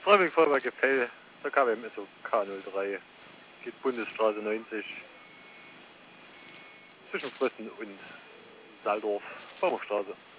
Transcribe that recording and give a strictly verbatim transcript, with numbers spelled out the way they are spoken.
Ströming Vorwerk Gefell, der K W M S O K null drei, geht Bundesstraße neunzig, zwischen Frössen und Saldorf, Baumhofstraße.